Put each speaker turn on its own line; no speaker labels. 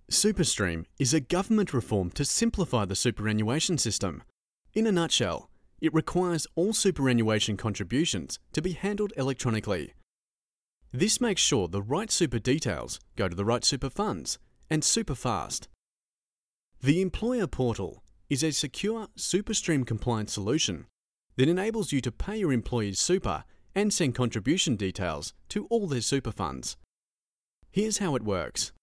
SuperStream is a government reform to simplify the superannuation system. In a nutshell, it requires all superannuation contributions to be handled electronically. This makes sure the right super details go to the right super funds, and super fast. The Employer Portal is a secure SuperStream compliant solution that enables you to pay your employees super and send contribution details to all their super funds. Here's how it works.